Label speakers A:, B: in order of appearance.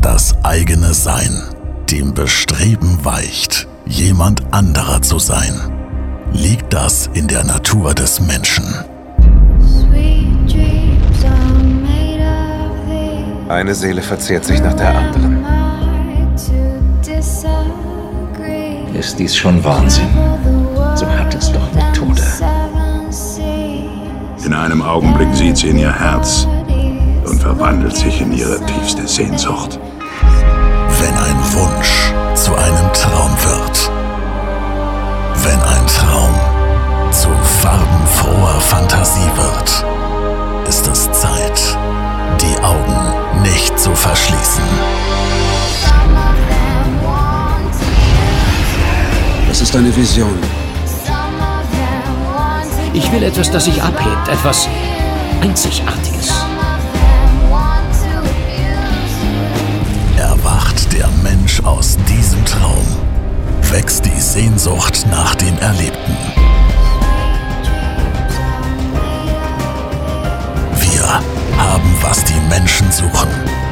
A: das eigene Sein, dem Bestreben weicht, jemand anderer zu sein, liegt das in der Natur des Menschen.
B: Eine Seele verzehrt sich nach der anderen.
C: Ist dies schon Wahnsinn? So hat es doch Methode.
D: In einem Augenblick sieht sie in ihr Herz und verwandelt sich in ihre tiefste Sehnsucht.
A: Wenn ein Wunsch zu einem Traum wird, wenn ein Traum zu farbenfroher Fantasie wird, ist es Zeit, die Augen nicht zu verschließen.
E: Das ist eine Vision.
F: Ich will etwas, das sich abhebt, etwas Einzigartiges.
A: Erwacht der Mensch aus diesem Traum, wächst die Sehnsucht nach dem Erlebten. Wir haben, was die Menschen suchen.